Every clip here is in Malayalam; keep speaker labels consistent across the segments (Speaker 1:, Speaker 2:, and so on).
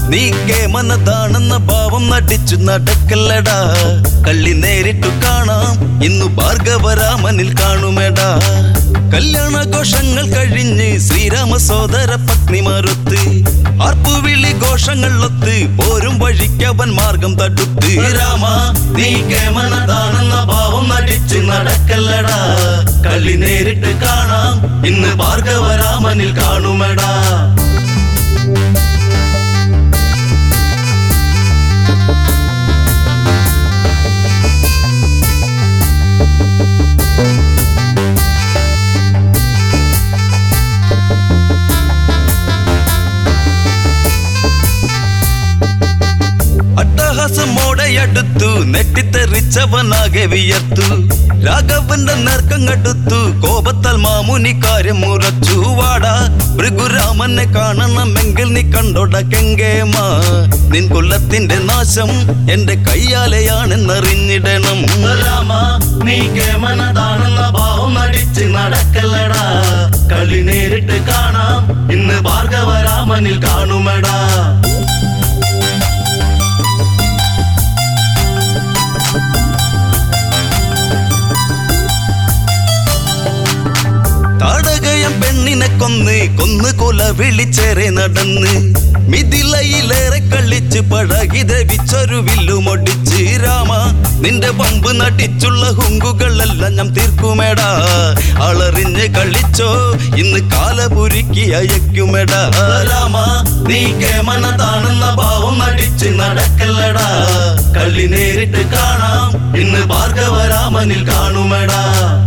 Speaker 1: നീ കേമനതാണെന്ന ഭാവം നടിച്ചു നടക്കല്ലടാ. കള്ളി നേരിട്ടു കാണാം ഇന്നു ഭാർഗവരാമനിൽ കാണുമെടാ. കല്യാണഘോഷങ്ങൾ കഴിഞ്ഞ് ശ്രീരാമ സോദര പത്നിമാരൊത്ത് ആർപ്പുവിളി ഘോഷങ്ങളൊത്ത് പോരും വഴിക്കവൻ മാർഗം തടുത്ത്. രാമ നീ കേമനതാണെന്ന ഭാവം നടിച്ചു നടക്കല്ലടാ. കള്ളി നേരിട്ട് കാണാം ഇന്ന് ഭാർഗവരാമനിൽ കാണുമെടാ. അട്ടഹാസമോടെയടുത്തു നെട്ടിത്തെറിച്ചവനാകെ വിയർത്തു. രാഘവന്റെ നേർക്കങ്ങടുത്തു കോപത്താൽ മാമുനി കാര്യം മുറച്ചു. വാടാ ഭൃഗുരാമനെ കാണണമെങ്കിൽ നീ കണ്ടോട കെങ്കേമ. നിൻ കുലത്തിന്റെ നാശം എന്റെ കയ്യാലെയാണെന്നറിഞ്ഞിടണം. രാമ നീ കേമനതാണെന്ന ഭാവം നടിച്ച് നടക്കല്ലടാ. കളി നേരിട്ട് കാണാം ഇന്ന് ഭാർഗവരാമനിൽ കാണുമെടാ. താടകയം പെണ്ണിനെ കൊന്ന് കൊല വിളിച്ചേറെ നടന്ന് മിഥിലയിലേറെ കളിച്ച് പഴകി ദ്രവിച്ചൊരു വില്ലുമൊടിച്ച്. രാമ നിന്റെ പമ്പ് നടിച്ചുള്ള ഹുങ്കുകളെല്ലാം ഞാൻ തീർക്കുമെടാ. അളറിഞ്ഞ് കളിച്ചോ ഇന്ന് കാലപുരുക്കി അയക്കുമെടാ. രാമ നീ കേമനതാണെന്ന ഭാവം നടിച്ച് നടക്കല്ലടാ. കളി നേരിട്ട് കാണാം ഇന്ന് ഭാർഗവരാമനിൽ കാണുമെടാ.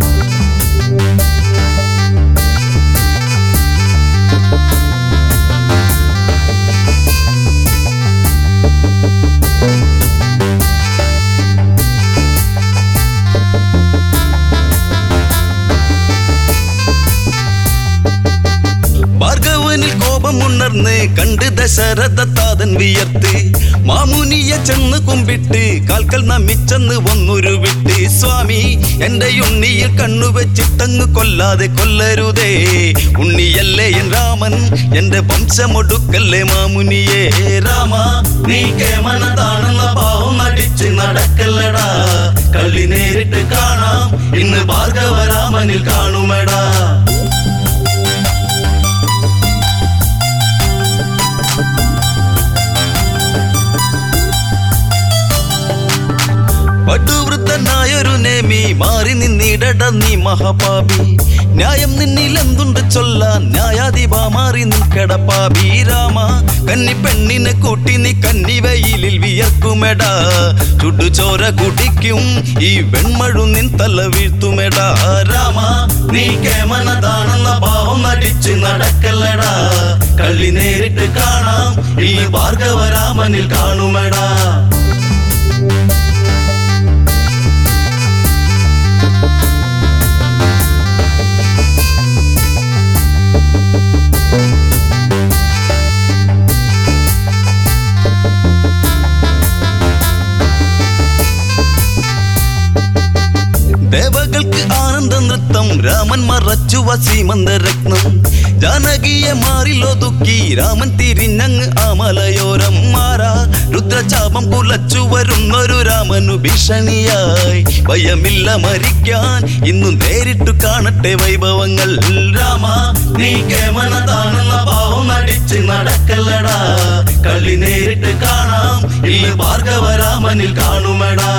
Speaker 1: ഭാർഗവനിൽ കോപമുണർന്ന് കണ്ട് ദശരഥ താതൻ വിയർത്ത് മാമുനിയെ ചെന്ന് കുമ്പിട്ട് കാൽക്കൽ നമിച്ചെന്ന് ഒന്നൊരു വിട്ട്. സ്വാമി എന്റെ ഉണ്ണിയിൽ കണ്ണുവെച്ചിട്ടങ്ങ് കൊല്ലാതെ കൊല്ലരുതേ. ഉണ്ണിയല്ലേ എൻ രാമൻ എന്റെ വംശമൊടുക്കല്ലേ മാമുനിയെ. രാമ നീ കേമനതാണെന്ന ഭാവം നടിച്ച് നടക്കല്ലടാ. കളി നേരിട്ട് കാണാം ഇന്ന് ഭാർഗവരാമനിൽ കാണുമെടാ. പടുവൃത്തനായൊരു നേമി മാറി നിന്നിടട നീ മഹാപാപി. ന്യായം നിന്നിലെന്തുണ്ട് ചൊല്ലാൻ ന്യായാധിപ മാറി നിൽക്കടപ്പാപി. രാമ കന്നി പെണ്ണിനെ കൂട്ടി നീ കന്നിവയിലിൽ വിയർക്കുമെടാ. ചുടുചോര കുടിക്കും ഈ വെൺമഴു നിൻ തല വീഴ്ത്തുമെടാ. രാമ നീ കേമനതാണെന്ന ഭാവം നടിച്ച് നടക്കല്ലടാ. കളി നേരിട്ട് കാണാം ഈ ഭാർഗവരാമനിൽ കാണുമെടാ. ദേവകൾക്ക് ആനന്ദ നൃത്തം രാമൻ മറച്ചു വസീമന്തരത്നം. ജാനകിയെ മാറിലൊതുക്കി രാമൻ തിരിഞ്ഞങ്ങ് ആ മലയോരം. മാറാ രുദ്രചാപം കുലച്ചു വരുന്നൊരു രാമനു ഭീഷണിയായി. ഭയമില്ല മരിക്കാൻ ഇന്നു നേരിട്ടു കാണട്ടെ വൈഭവങ്ങൾ. രാമ നീ കേമനതാണെന്ന ഭാവം നടിച്ച് നടക്കല്ലടാ. കളി നേരിട്ട് കാണാം ഇന്ന് ഭാർഗവരാമനിൽ കാണുമെടാ.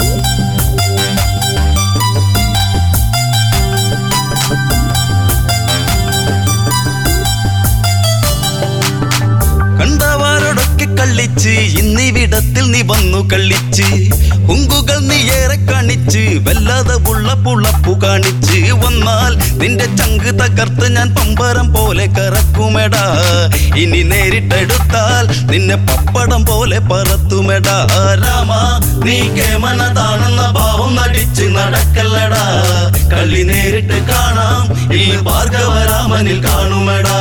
Speaker 1: കണ്ടവാരോടൊക്കെ കളിച്ച് ഇന്നിവിടത്തിൽ നീ വന്നു കളിച്ച്. ഹുങ്കുകൾ നീ ഏറെ കാണിച്ച് വല്ലാതെ പുളപ്പു കാണിച്ച്. വന്നാൽ നിന്റെ ചങ്ക് തകർത്ത് ഞാൻ പമ്പരം പോലെ കറക്കുമെടാ. ഇനി നേരിട്ടെടുത്താൽ നിന്നെ പപ്പടം പോലെ പറത്തുമെടാ. രാമ നീ കേമനതാണെന്ന ഭാവം നടിച്ച് നടക്കല്ലടാ. കളി നേരിട്ട് കാണാം ഈ ഭാർഗവരാമനിൽ കാണുമെടാ.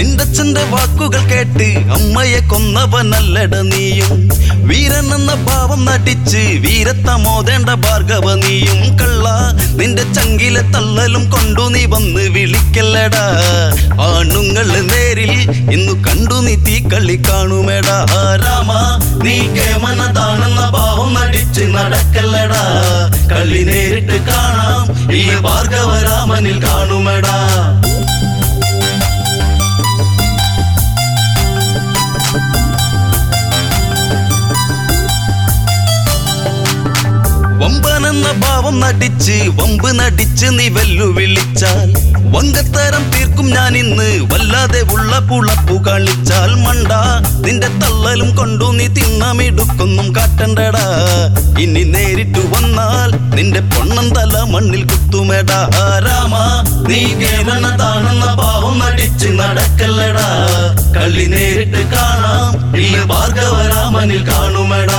Speaker 1: നിന്റച്ഛന്റെ വാക്കുകൾ കേട്ട് അമ്മയെ കൊന്നവനല്ലട നീയും. വീരൻ എന്ന ഭാവം നടിച്ച് വീരത്തമോദേണ്ട ഭാർഗവ നീയും. കള്ള നിന്റെ ചങ്കിലെ തള്ളലും കൊണ്ടു നീ വന്ന് വിളിക്കല്ലടാ. ആണുങ്ങള് നേരിൽ ഇന്നു കണ്ടു നീ തീക്കളി കാണുമേടാ. രാമ നീ കേമനതാണെന്ന ഭാവം നടിച്ച് നടക്കല്ലടാ. കളി നേരിട്ട് കാണാം ഈ ഭാർഗവ രാമനിൽ കാണുമേടാ. വമ്പനെന്ന ഭാവം നടിച്ച് വമ്പ് നടിച്ച് നീ വെല്ലുവിളിച്ചാൽ വങ്കത്തരം തീർക്കും ഞാൻ ഇന്ന്. വല്ലാതെ ഉള്ള പുളപ്പു കളിച്ചാൽ മണ്ട നിന്റെ തള്ളലും കൊണ്ടു നീ തിന്നമിടുക്കൊന്നും കാട്ടണ്ടടാ. ഇനി നേരിട്ടു വന്നാൽ നിന്റെ പൊണ്ണൻ തല മണ്ണിൽ കുത്തുമേടാ. രാമ നീ കേവലതാണെന്ന ഭാവം നടിച്ച് നടക്കല്ലടാ. കളി നേരിട്ട് കാണാം ഈ ഭാർഗവ രാമനിൽ കാണുമേടാ.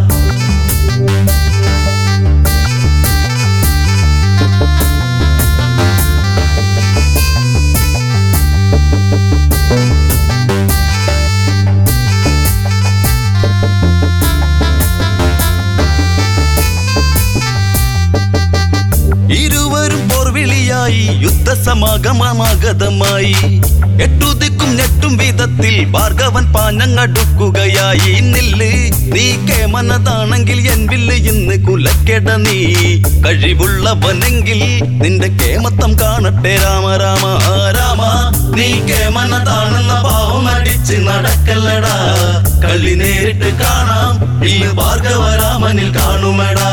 Speaker 1: ഇരുവരും പോർവിളിയായി യുദ്ധസമാഗമമാഗതമായി. എട്ടുദിക്കും ഞെട്ടും വിധത്തിൽ ഭാർഗവൻ പാഞ്ഞങ്ങടുക്കുകയായി. നില്ല് നീ കേമനതാണെങ്കിൽ എൻ വില്ല് ഇന്ന് കുലക്കെട നീ. കഴിവുള്ളവനെങ്കിൽ നിന്റെ കേമത്തം കാണട്ടെ രാമ രാമ. രാമ നീ കേമനതാണെന്ന ഭാവം അടിച്ച് നടക്കല്ലടാ. കളി നേരിട്ട് കാണാം ഈ ഭാർഗവ രാമനിൽ കാണുമേടാ.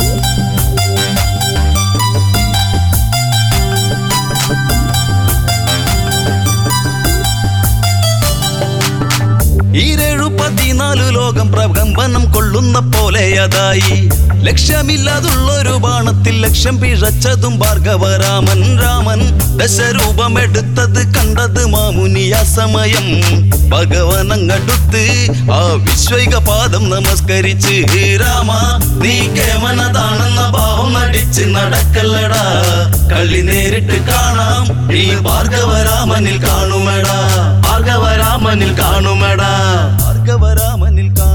Speaker 1: ഈരേഴു 14 ലോകം പ്രകമ്പനം കൊള്ളുന്ന പോലെ അതായി. ലക്ഷ്യമില്ലാതുള്ളൊരു ബാണത്തിൽ ലക്ഷ്യം പിഴച്ചതും ഭാർഗവരാമൻ. രാമൻ ദശരൂപമെടുത്തത് കണ്ടത് മാമുനിയ സമയം. ഭഗവാനങ്ങടുത്ത് ആ വിശ്വൈക പാദം നമസ്കരിച്ച് രാമ നീ കേമനതാണെന്ന ഭാവം നടിച്ച് നടക്കല്ലടാ. കളി നേരിട്ട് കാണാം ഈ ഭാർഗവരാമനിൽ കാണുമേടാ. ഭാർഗവരാമനിൽ കാണുമേടാ. ഭാർഗവരാമനിൽ